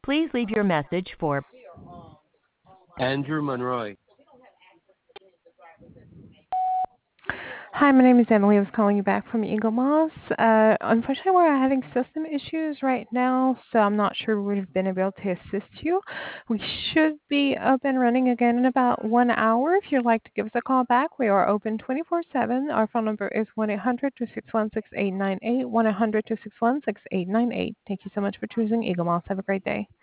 Please leave your message for Andrew Monroy. Hi, my name is Emily. I was calling you back from Eagle Moss. Unfortunately, we're having system issues right now, so I'm not sure we've been able to assist you. We should be up and running again in about 1 hour. If you'd like to give us a call back, we are open 24/7. Our phone number is 1-800-261-6898, 1-800-261-6898. Thank you so much for choosing Eagle Moss. Have a great day.